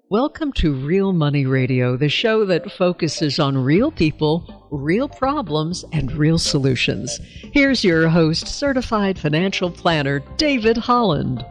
Welcome to Real Money Radio, the show that focuses on real people, real problems, and real solutions. Here's your host, certified financial planner, David Holland.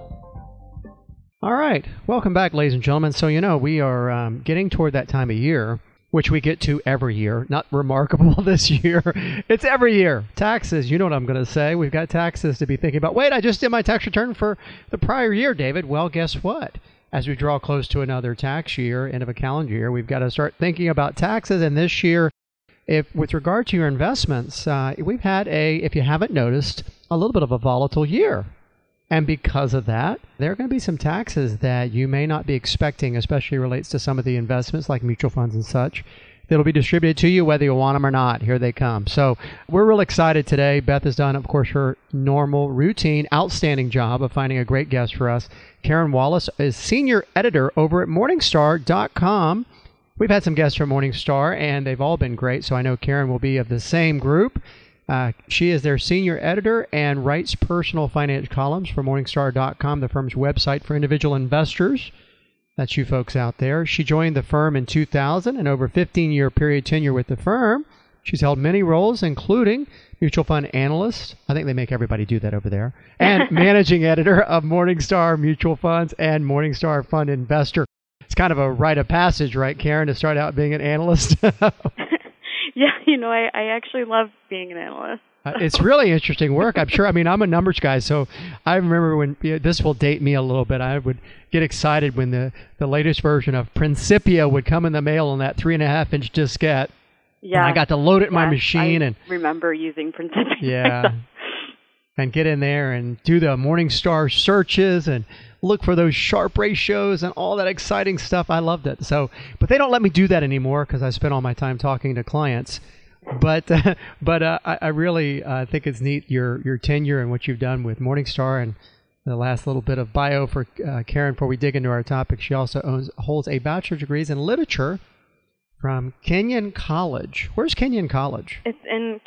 All right. Welcome back, ladies and gentlemen. So, we are getting toward that time of year, which we get to every year. Not remarkable this year. It's every year. Taxes, you know what I'm going to say. We've got taxes to be thinking about. Wait, I just did my tax return for the prior year, David. Well, guess what? As we draw close to another tax year, end of a calendar year, we've got to start thinking about taxes. And this year, with regard to your investments, we've had if you haven't noticed, a little bit of a volatile year. And because of that, there are going to be some taxes that you may not be expecting, especially relates to some of the investments like mutual funds and such. That'll be distributed to you whether you want them or not. Here they come. So we're real excited today. Beth has done, of course, her normal, routine, outstanding job of finding a great guest for us. Karen Wallace is senior editor over at Morningstar.com. We've had some guests from Morningstar, and they've all been great, so I know Karen will be of the same group. She is their senior editor and writes personal finance columns for Morningstar.com, the firm's website for individual investors. That's you folks out there. She joined the firm in 2000 and over 15-year period tenure with the firm. She's held many roles, including mutual fund analyst. I think they make everybody do that over there. And managing editor of Morningstar Mutual Funds and Morningstar Fund Investor. It's kind of a rite of passage, right, Karen, to start out being an analyst? Yeah, I actually love being an analyst. It's really interesting work, I'm sure. I'm a numbers guy, so I remember when, this will date me a little bit, I would get excited when the latest version of Principia would come in the mail on that 3.5-inch diskette. Yeah. And I got to load it in my machine. I remember using Principia. Yeah. And get in there and do the Morningstar searches and look for those Sharpe ratios and all that exciting stuff. I loved it. But they don't let me do that anymore because I spend all my time talking to clients. But I really think it's neat, your tenure and what you've done with Morningstar. And the last little bit of bio for Karen before we dig into our topic. She also holds a bachelor's degree in literature from Kenyon College. Where's Kenyon College? It's in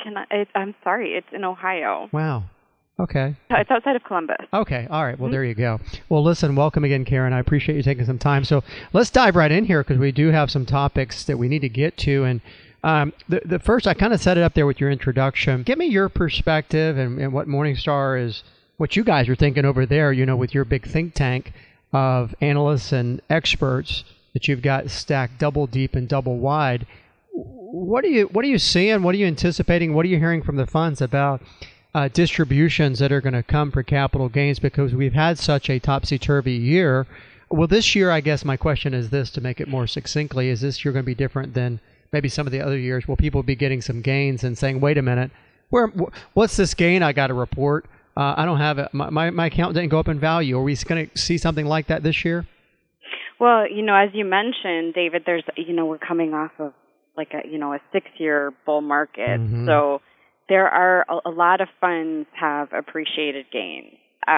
Ohio. Wow. Okay. It's outside of Columbus. Okay. All right. Well, there you go. Well, listen, welcome again, Karen. I appreciate you taking some time. So let's dive right in here because we do have some topics that we need to get to. And the first, I kind of set it up there with your introduction. Give me your perspective and what Morningstar is, what you guys are thinking over there, with your big think tank of analysts and experts that you've got stacked double deep and double wide. What are you seeing? What are you anticipating? What are you hearing from the funds about distributions that are going to come for capital gains because we've had such a topsy-turvy year? Well, this year, I guess my question is this, to make it more succinctly, is this year going to be different than maybe some of the other years? Will people be getting some gains and saying, wait a minute, what's this gain I got to report? I don't have it. My account didn't go up in value. Are we going to see something like that this year? Well, as you mentioned, David, there's, we're coming off of like a 6-year bull market. Mm-hmm. So there are a lot of funds have appreciated gains.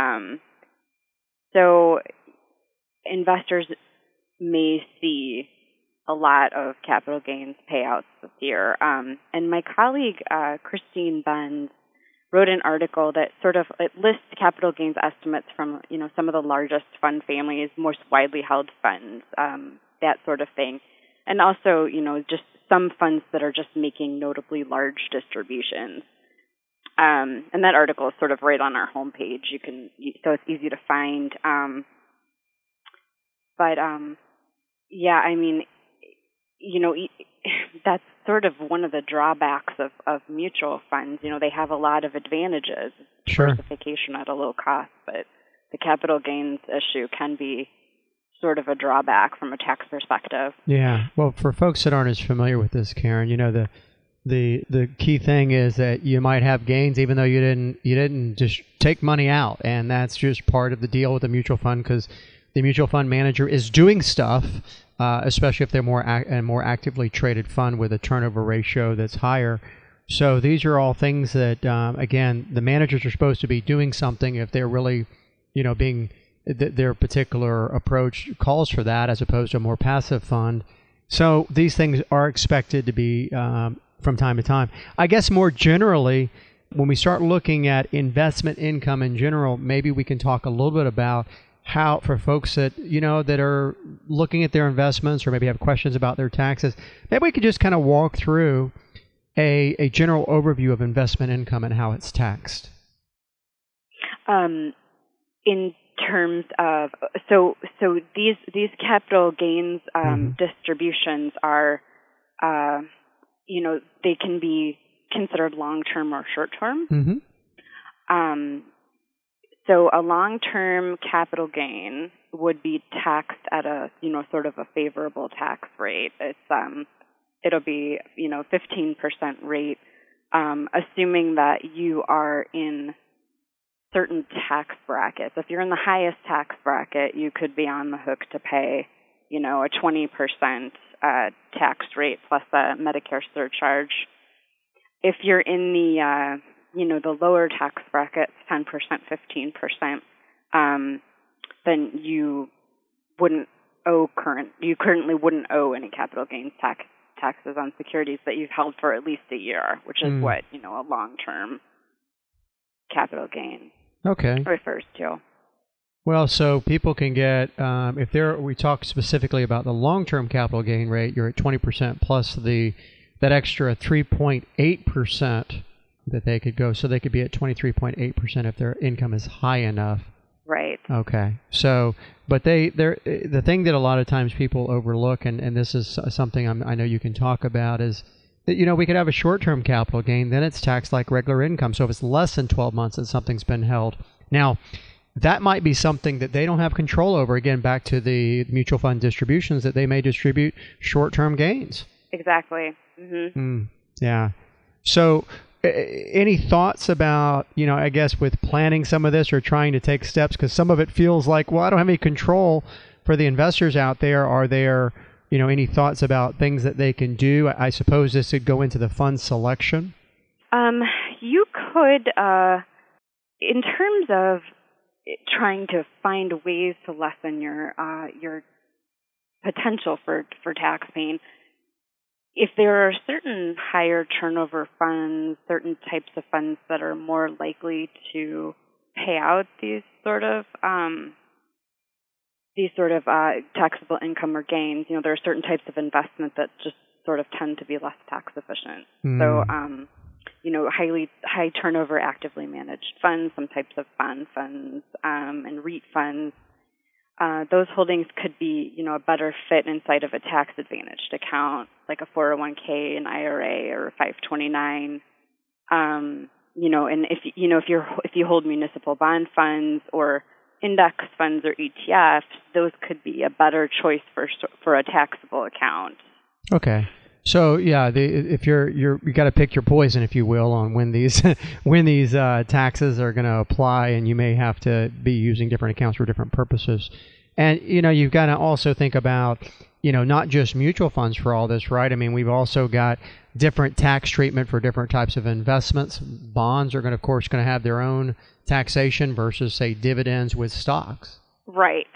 So investors may see a lot of capital gains payouts this year. And my colleague, Christine Benz, wrote an article that it lists capital gains estimates from, some of the largest fund families, most widely held funds, that sort of thing. And also, just some funds that are just making notably large distributions. And that article is sort of right on our homepage. So it's easy to find. That's sort of one of the drawbacks of mutual funds. They have a lot of advantages, sure, diversification at a low cost, but the capital gains issue can be sort of a drawback from a tax perspective. Yeah. Well, for folks that aren't as familiar with this, Karen, the key thing is that you might have gains even though you didn't just take money out, and that's just part of the deal with the mutual fund because the mutual fund manager is doing stuff, especially if they're more actively traded fund with a turnover ratio that's higher. So these are all things that, again, the managers are supposed to be doing something if they're really, being their particular approach calls for that as opposed to a more passive fund. So these things are expected to be from time to time. I guess more generally, when we start looking at investment income in general, maybe we can talk a little bit about how, for folks that, that are looking at their investments or maybe have questions about their taxes, maybe we could just kind of walk through a general overview of investment income and how it's taxed. In terms of so these capital gains distributions are they can be considered long-term or short-term. Mm-hmm. So a long-term capital gain would be taxed at a sort of a favorable tax rate. It'll be 15% rate, assuming that you are in certain tax brackets. If you're in the highest tax bracket, you could be on the hook to pay a 20% tax rate plus a Medicare surcharge. If you're in the the lower tax brackets, 10%, 15%, then you currently wouldn't owe any capital gains taxes on securities that you've held for at least a year, which is what a long-term capital gain refers to. Well, so people can get we talk specifically about the long-term capital gain rate, you're at 20% plus that extra 3.8% that they could go, so they could be at 23.8% if their income is high enough. Right. Okay. So, but the thing that a lot of times people overlook, and this is something I know you can talk about, is that we could have a short-term capital gain, then it's taxed like regular income. So if it's less than 12 months that something's been held, now that might be something that they don't have control over. Again, back to the mutual fund distributions, that they may distribute short-term gains. Exactly. Mm-hmm. Yeah. So any thoughts about, I guess, with planning some of this or trying to take steps? Because some of it feels like, well, I don't have any control. For the investors out there, are there, any thoughts about things that they can do? I suppose this could go into the fund selection. You could, in terms of trying to find ways to lessen your potential for tax pain, if there are certain higher turnover funds, certain types of funds that are more likely to pay out these sort of taxable income or gains, there are certain types of investment that just sort of tend to be less tax efficient. So, high turnover, actively managed funds, some types of bond funds, and REIT funds. Those holdings could be, a better fit inside of a tax-advantaged account, like a 401k, an IRA, or a 529. And if you hold municipal bond funds or index funds or ETFs, those could be a better choice for a taxable account. Okay. So yeah, if you got to pick your poison, if you will, on when these taxes are going to apply, and you may have to be using different accounts for different purposes. And you've got to also think about not just mutual funds for all this, right? I mean, we've also got different tax treatment for different types of investments. Bonds are of course going to have their own taxation versus, say, dividends with stocks. Right.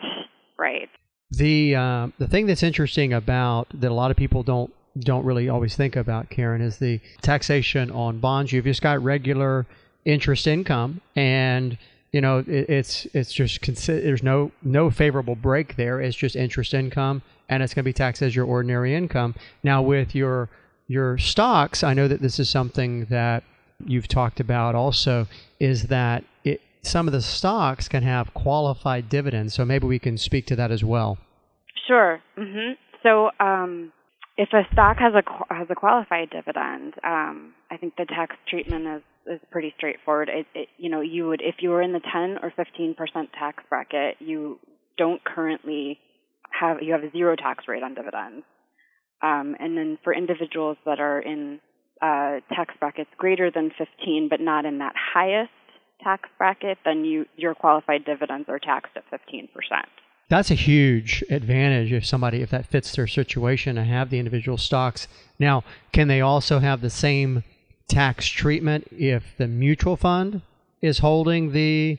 The thing that's interesting about that a lot of people don't really always think about, Karen, is the taxation on bonds. You've just got regular interest income, and it's just there's no favorable break there. It's just interest income, and it's going to be taxed as your ordinary income. Now, with your stocks, I know that this is something that you've talked about also, is that some of the stocks can have qualified dividends. So maybe we can speak to that as well. Sure. Mm-hmm. So if a stock has a qualified dividend, I think the tax treatment is pretty straightforward. You would, if you were in the 10 or 15% tax bracket, you don't currently have a zero tax rate on dividends. And then for individuals that are in tax brackets greater than 15, but not in that highest tax bracket, then your qualified dividends are taxed at 15%. That's a huge advantage if that fits their situation, to have the individual stocks. Now, can they also have the same tax treatment if the mutual fund is holding those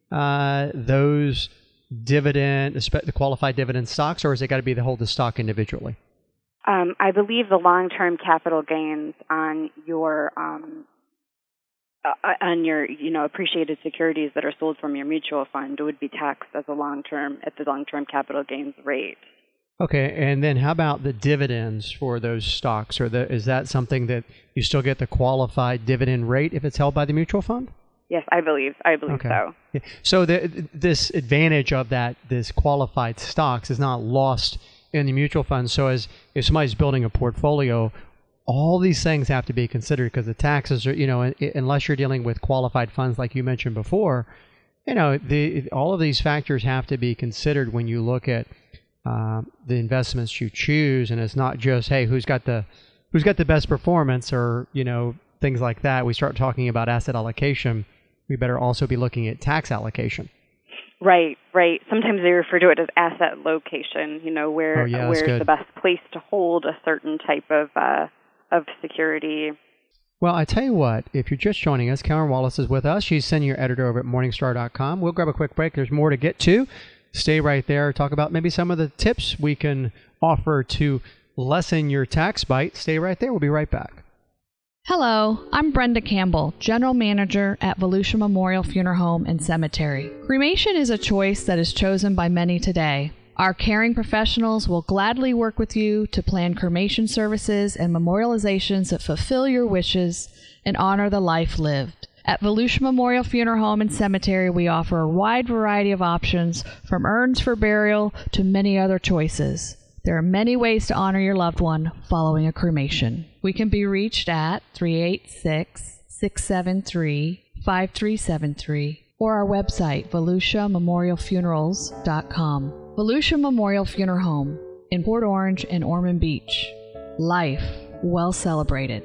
the qualified dividend stocks, or has it got to be to hold the stock individually? I believe the long-term capital gains on your on your, appreciated securities that are sold from your mutual fund would be taxed as a at the long-term capital gains rate. Okay, and then how about the dividends for those stocks? Is that something that you still get the qualified dividend rate if it's held by the mutual fund? Yes, I believe okay. so. Yeah. So this advantage of this qualified stocks is not lost in the mutual fund. So if somebody's building a portfolio, all these things have to be considered because the taxes are, unless you're dealing with qualified funds like you mentioned before, all of these factors have to be considered when you look at the investments you choose. And it's not just, hey, who's got the best performance or, things like that. We start talking about asset allocation. We better also be looking at tax allocation. Right. Sometimes they refer to it as asset location, where's the best place to hold a certain type of security. Well, I tell you what, if you're just joining us, Karen Wallace is with us. She's senior editor over at Morningstar.com. We'll grab a quick break. There's more to get to. Stay right there. Talk about maybe some of the tips we can offer to lessen your tax bite. Stay right there. We'll be right back. Hello, I'm Brenda Campbell, General Manager at Volusia Memorial Funeral Home and Cemetery. Cremation is a choice that is chosen by many today. Our caring professionals will gladly work with you to plan cremation services and memorializations that fulfill your wishes and honor the life lived. At Volusia Memorial Funeral Home and Cemetery, we offer a wide variety of options, from urns for burial to many other choices. There are many ways to honor your loved one following a cremation. We can be reached at 386-673-5373 or our website, VolusiaMemorialFunerals.com. Volusia Memorial Funeral Home in Port Orange and Ormond Beach. Life well celebrated.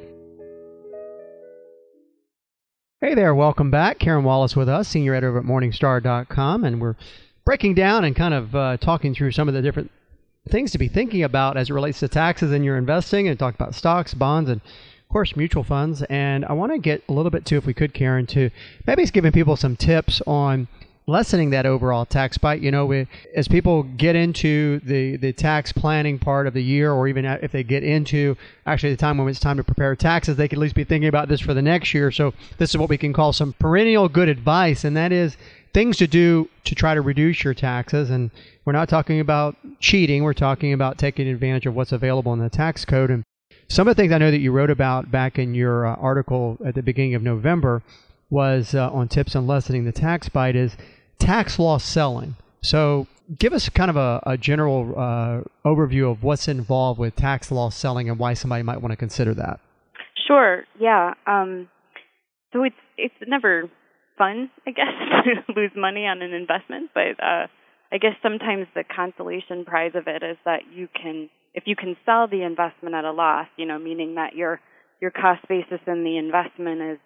Hey there, welcome back. Karen Wallace with us, senior editor at Morningstar.com, and we're breaking down and kind of talking through some of the different things to be thinking about as it relates to taxes in your investing, and talk about stocks, bonds, and of course mutual funds. And I want to get a little bit to, if we could, Karen, to maybe it's giving people some tips on lessening that overall tax bite. As people get into the tax planning part of the year, or even if they get into actually the time when it's time to prepare taxes, they can at least be thinking about this for the next year. So this is what we can call some perennial good advice, and that is things to do to try to reduce your taxes. And we're not talking about cheating. We're talking about taking advantage of what's available in the tax code. And some of the things I know that you wrote about back in your article at the beginning of November was on tips on lessening the tax bite is tax loss selling. So give us kind of a general overview of what's involved with tax loss selling and why somebody might want to consider that. Sure. Yeah. So it's never fun, I guess, to lose money on an investment, but I guess sometimes the consolation prize of it is that if you can sell the investment at a loss, meaning that your cost basis in the investment is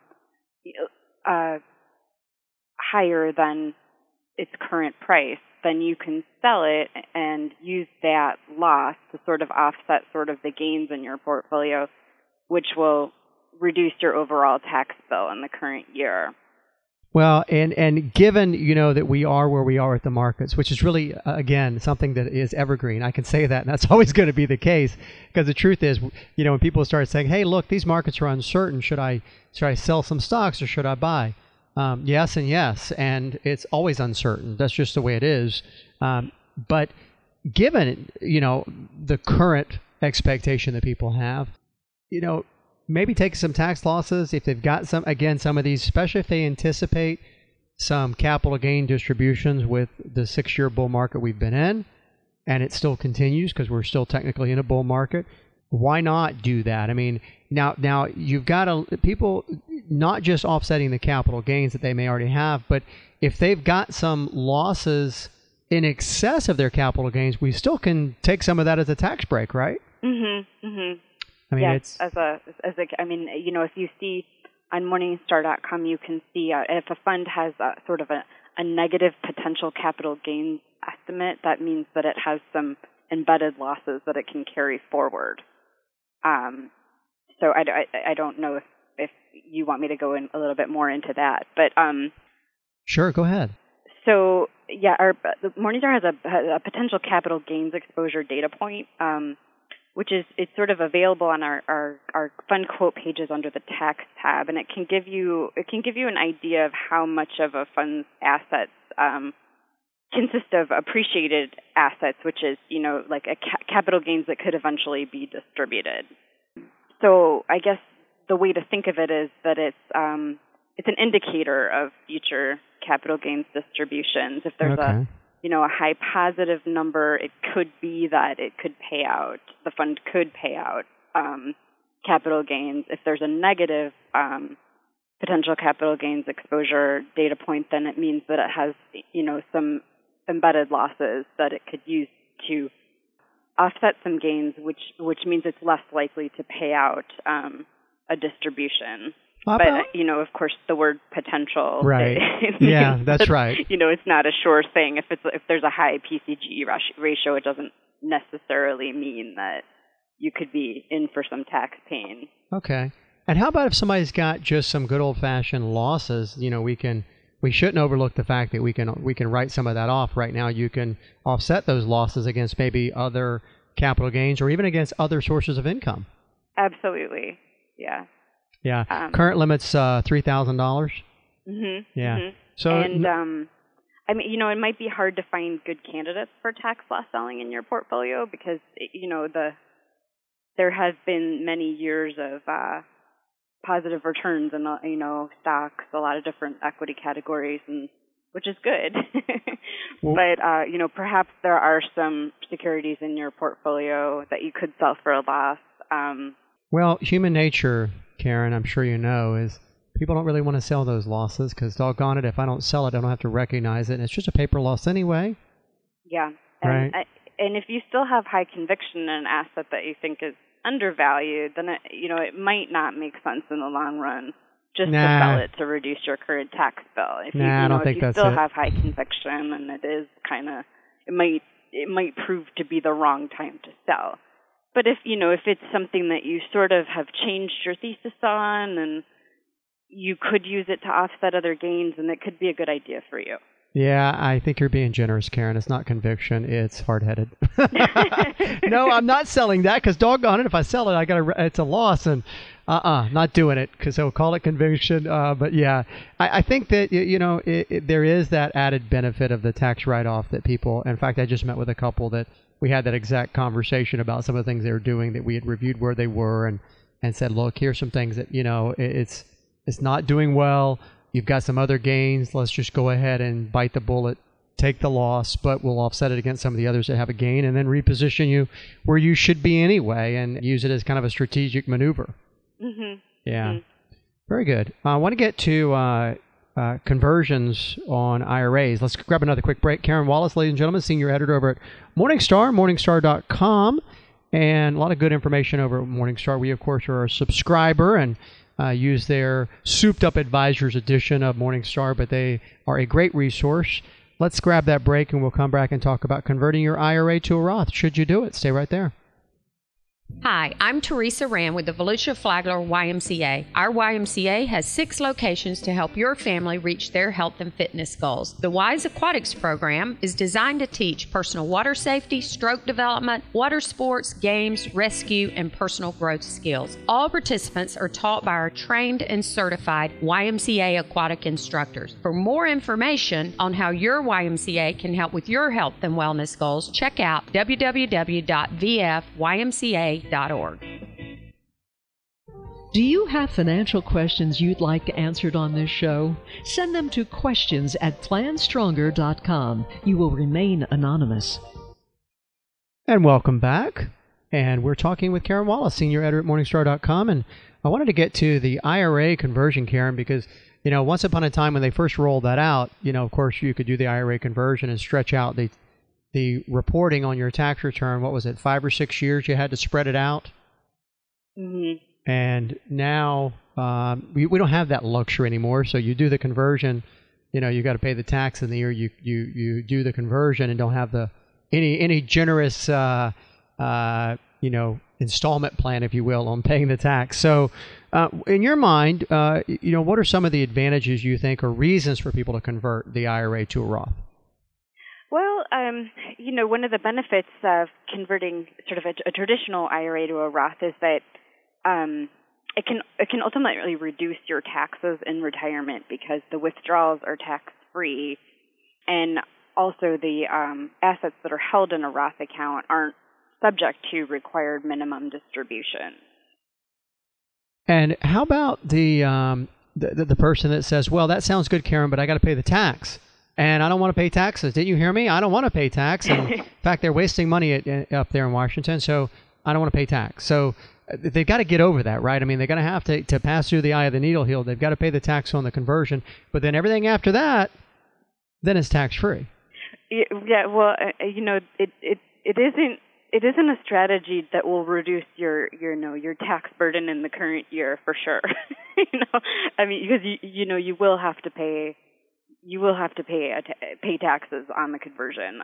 higher than its current price, then you can sell it and use that loss to sort of offset sort of the gains in your portfolio, which will reduce your overall tax bill in the current year. Well, and given, that we are where we are at the markets, which is really, again, something that is evergreen. I can say that, and that's always going to be the case, because the truth is, when people start saying, hey, look, these markets are uncertain, should I sell some stocks or should I buy? Yes and yes, and it's always uncertain. That's just the way it is. But given, the current expectation that people have, maybe take some tax losses if they've got some of these, especially if they anticipate some capital gain distributions with the 6-year bull market we've been in, and it still continues because we're still technically in a bull market. Why not do that? I mean, now you've got people not just offsetting the capital gains that they may already have, but if they've got some losses in excess of their capital gains, we still can take some of that as a tax break, right? Mm-hmm. Mm-hmm. I mean, yes, if you see on Morningstar.com, you can see if a fund has sort of a negative potential capital gains estimate, that means that it has some embedded losses that it can carry forward. So I don't know if you want me to go in a little bit more into that, but sure, go ahead. So yeah, Morningstar has a potential capital gains exposure data point. it's sort of available on our fund quote pages under the tax tab, and it can give you an idea of how much of a fund's assets consist of appreciated assets, which is, like capital gains that could eventually be distributed. So I guess the way to think of it is that it's an indicator of future capital gains distributions. If there's a high positive number, it could be that it could pay out, the fund could pay out capital gains. If there's a negative potential capital gains exposure data point, then it means that it has, some embedded losses that it could use to offset some gains, which means it's less likely to pay out a distribution. But, of course, the word potential. Right. Yeah, that's right. It's not a sure thing. If there's a high PCG ratio, it doesn't necessarily mean that you could be in for some tax pain. Okay. And how about if somebody's got just some good old-fashioned losses? We shouldn't overlook the fact that we can write some of that off. Right now, you can offset those losses against maybe other capital gains or even against other sources of income. Absolutely. Yeah. Yeah. Current limit's $3,000. Mm-hmm. Yeah. Mm-hmm. So, and it might be hard to find good candidates for tax loss selling in your portfolio because there has been many years of positive returns in stocks, a lot of different equity categories, and which is good. Well, but perhaps there are some securities in your portfolio that you could sell for a loss. Well, human nature, Karen, I'm sure you know, is people don't really want to sell those losses because, doggone it, if I don't sell it, I don't have to recognize it, and it's just a paper loss anyway. Yeah. Right. And if you still have high conviction in an asset that you think is undervalued, then it might not make sense in the long run just to sell it to reduce your current tax bill. If I don't think that's it. If you still have high conviction, and it is it might prove to be the wrong time to sell. But if it's something that you sort of have changed your thesis on, and you could use it to offset other gains, and it could be a good idea for you. Yeah, I think you're being generous, Karen. It's not conviction; it's hard-headed. No, I'm not selling that because, doggone it, if I sell it, it's a loss, and not doing it because they'll call it conviction. But yeah, I think that there is that added benefit of the tax write-off that people. In fact, I just met with a couple that we had that exact conversation about some of the things they were doing that we had reviewed where they were and said, look, here's some things that it's not doing well. You've got some other gains. Let's just go ahead and bite the bullet, take the loss, but we'll offset it against some of the others that have a gain and then reposition you where you should be anyway and use it as kind of a strategic maneuver. Mm-hmm. Yeah. Mm-hmm. Very good. I want to get to conversions on IRAs. Let's grab another quick break. Karen Wallace, ladies and gentlemen, senior editor over at Morningstar, morningstar.com, and a lot of good information over at Morningstar. We, of course, are a subscriber and use their souped-up advisors edition of Morningstar, but they are a great resource. Let's grab that break, and we'll come back and talk about converting your IRA to a Roth. Should you do it? Stay right there. Hi, I'm Teresa Rand with the Volusia Flagler YMCA. Our YMCA has 6 locations to help your family reach their health and fitness goals. The Wise Aquatics program is designed to teach personal water safety, stroke development, water sports, games, rescue, and personal growth skills. All participants are taught by our trained and certified YMCA aquatic instructors. For more information on how your YMCA can help with your health and wellness goals, check out www.vfymca.org. Do you have financial questions you'd like answered on this show? Send them to questions@planstronger.com. You will remain anonymous. And welcome back. And we're talking with Karen Wallace, senior editor at morningstar.com. And I wanted to get to the IRA conversion, Karen, because, once upon a time when they first rolled that out, of course, you could do the IRA conversion and stretch out the reporting on your tax return. What was it, 5 or 6 years you had to spread it out? Mm-hmm. And now we don't have that luxury anymore. So you do the conversion, you got to pay the tax in the year you do the conversion and don't have any generous installment plan, if you will, on paying the tax. So in your mind, what are some of the advantages you think or reasons for people to convert the IRA to a Roth? Well, one of the benefits of converting sort of a traditional IRA to a Roth is that it can ultimately reduce your taxes in retirement because the withdrawals are tax-free, and also the assets that are held in a Roth account aren't subject to required minimum distribution. And how about the person that says, well, that sounds good, Karen, but I got to pay the tax, and I don't want to pay taxes. Didn't you hear me? I don't want to pay tax. And in fact, they're wasting money up there in Washington, so I don't want to pay tax. So they've got to get over that, right? I mean, they're going to have to pass through the eye of the needle here. They've got to pay the tax on the conversion, but then everything after that, then it's tax-free. Yeah, well, it isn't a strategy that will reduce your tax burden in the current year for sure. I mean, because you will have to pay taxes on the conversion.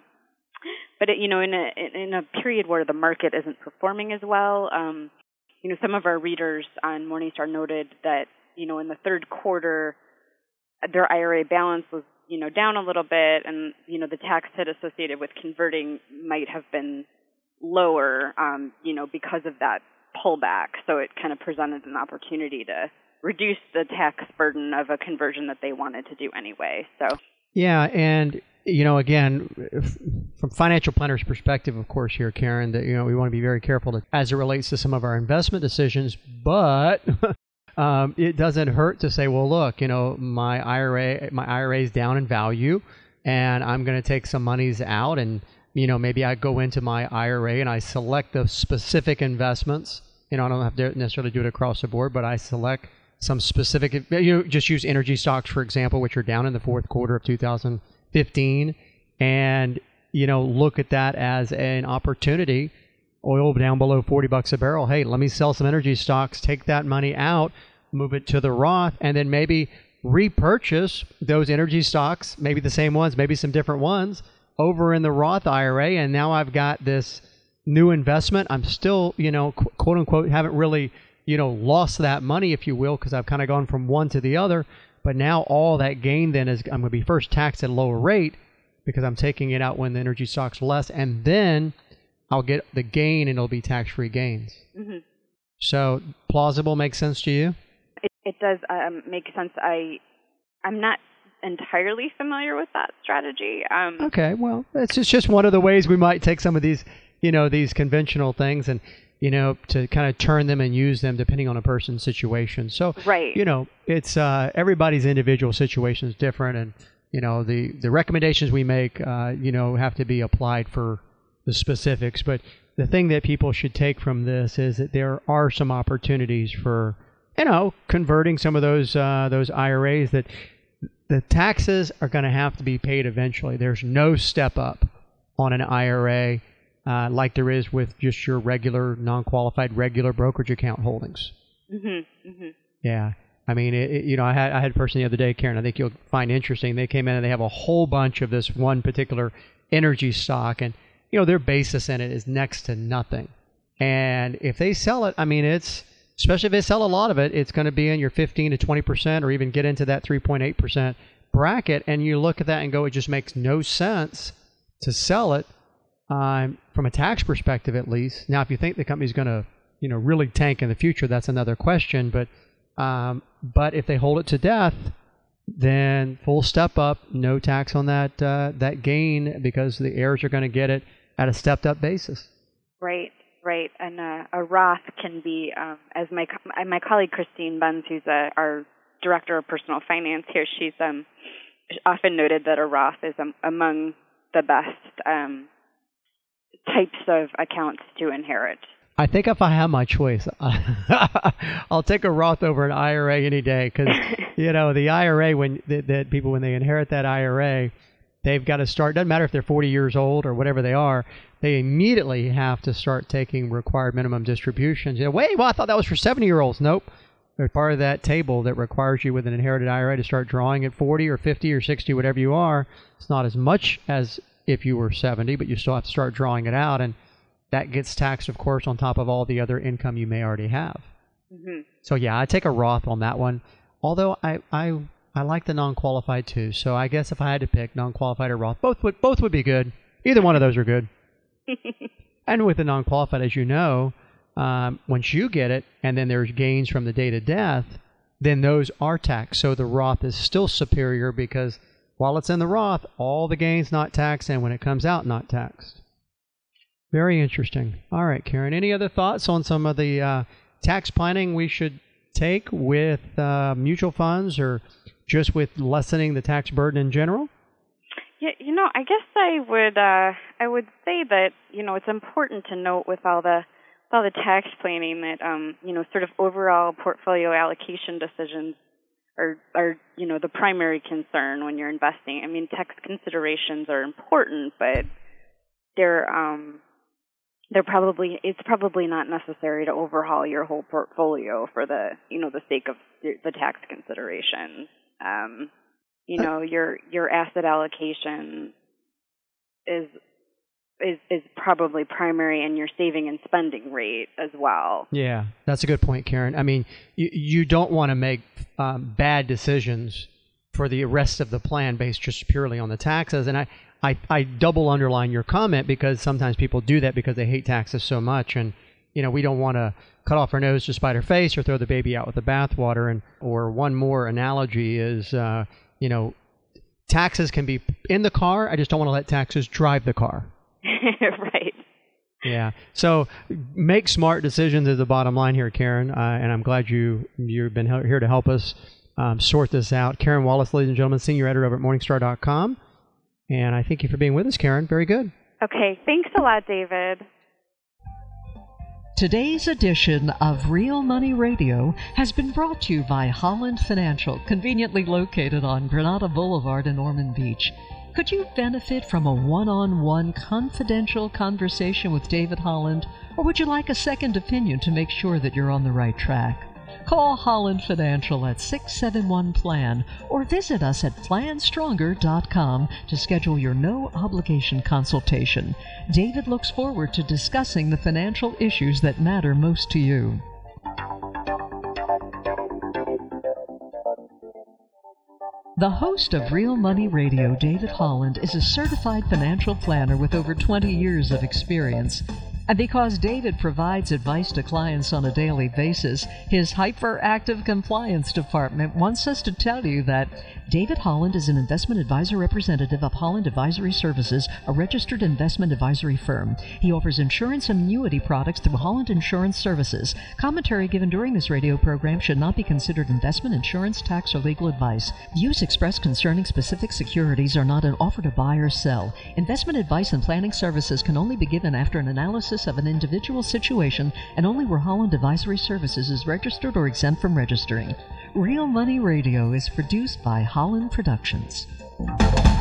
But in a period where the market isn't performing as well, some of our readers on Morningstar noted that in the third quarter their IRA balance was down a little bit, and the tax hit associated with converting might have been lower, because of that pullback. So it kind of presented an opportunity to reduce the tax burden of a conversion that they wanted to do anyway. So yeah, and again, from financial planners' perspective, of course, here, Karen, that we want to be very careful as it relates to some of our investment decisions, but it doesn't hurt to say, well, look, my IRA is down in value, and I'm going to take some monies out, and maybe I go into my IRA and I select the specific investments. I don't have to necessarily do it across the board, but I select some specific. Just use energy stocks, for example, which are down in the fourth quarter of 2015, and look at that as an opportunity. Oil down below $40 a barrel. Hey, let me sell some energy stocks, take that money out, move it to the Roth, and then maybe repurchase those energy stocks, maybe the same ones, maybe some different ones, over in the Roth IRA. And now I've got this new investment. I'm still, quote unquote, haven't really, lost that money, if you will, because I've kind of gone from one to the other. But now all that gain then is I'm going to be first taxed at a lower rate because I'm taking it out when the energy stock's less, and then I'll get the gain, and it'll be tax-free gains. Mm-hmm. So plausible, makes sense to you? It does make sense. I'm not entirely familiar with that strategy. Okay, well, it's just one of the ways we might take some of these, these conventional things and, to kind of turn them and use them depending on a person's situation. So, right. It's everybody's individual situation is different, and, the recommendations we make, have to be applied for the specifics. But the thing that people should take from this is that there are some opportunities for, converting some of those IRAs that the taxes are going to have to be paid eventually. There's no step up on an IRA like there is with just your regular, non-qualified, regular brokerage account holdings. Mm-hmm. Mm-hmm. Yeah. I mean, I had a person the other day, Karen, I think you'll find interesting. They came in and they have a whole bunch of this one particular energy stock, and their basis in it is next to nothing. And if they sell it, I mean, especially if they sell a lot of it, it's going to be in your 15 to 20% or even get into that 3.8% bracket. And you look at that and go, it just makes no sense to sell it from a tax perspective, at least. Now, if you think the company's going to, really tank in the future, that's another question. But if they hold it to death, then full step up, no tax on that gain, because the heirs are going to get it at a stepped up basis. Right. And a Roth can be, as my colleague Christine Bunz, who's our director of personal finance here, she's often noted that a Roth is among the best types of accounts to inherit. I think if I have my choice, I'll take a Roth over an IRA any day, because the IRA, when they inherit that IRA, they've got to start. Doesn't matter if they're 40 years old or whatever they are. They immediately have to start taking required minimum distributions. Wait, well, I thought that was for 70-year-olds. Nope. They're part of that table that requires you with an inherited IRA to start drawing at 40 or 50 or 60, whatever you are. It's not as much as if you were 70, but you still have to start drawing it out. And that gets taxed, of course, on top of all the other income you may already have. Mm-hmm. So, yeah, I take a Roth on that one. Although I I like the non-qualified too. So I guess if I had to pick non-qualified or Roth, both would be good. Either one of those are good. And with the non-qualified, as you know, once you get it, and then there's gains from the date of death, then those are taxed. So the Roth is still superior because while it's in the Roth, all the gains not taxed, and when it comes out, not taxed. Very interesting. All right, Karen, any other thoughts on some of the tax planning we should take with mutual funds or just with lessening the tax burden in general? Yeah, I guess I would say that it's important to note with all the tax planning that sort of overall portfolio allocation decisions are the primary concern when you're investing. I mean, tax considerations are important, but it's probably not necessary to overhaul your whole portfolio for the sake of the tax considerations. Your asset allocation is probably primary in your saving and spending rate as well. Yeah, that's a good point, Karen. I mean, you don't want to make bad decisions for the rest of the plan based just purely on the taxes. And I double underline your comment because sometimes people do that because they hate taxes so much. And, we don't want to cut off our nose to spite our face or throw the baby out with the bathwater. Or one more analogy is, taxes can be in the car. I just don't want to let taxes drive the car. Right. Yeah. So make smart decisions is the bottom line here, Karen. And I'm glad you've been here to help us sort this out. Karen Wallace, ladies and gentlemen, senior editor over at Morningstar.com. And I thank you for being with us, Karen. Very good. Okay. Thanks a lot, David. Today's edition of Real Money Radio has been brought to you by Holland Financial, conveniently located on Granada Boulevard in Ormond Beach. Could you benefit from a one-on-one confidential conversation with David Holland, or would you like a second opinion to make sure that you're on the right track? Call Holland Financial at 671-PLAN or visit us at planstronger.com to schedule your no-obligation consultation. David looks forward to discussing the financial issues that matter most to you. The host of Real Money Radio, David Holland, is a certified financial planner with over 20 years of experience. And because David provides advice to clients on a daily basis, his hyperactive compliance department wants us to tell you that David Holland is an investment advisor representative of Holland Advisory Services, a registered investment advisory firm. He offers insurance and annuity products through Holland Insurance Services. Commentary given during this radio program should not be considered investment, insurance, tax, or legal advice. Views expressed concerning specific securities are not an offer to buy or sell. Investment advice and planning services can only be given after an analysis of an individual situation and only where Holland Advisory Services is registered or exempt from registering. Real Money Radio is produced by Holland Productions.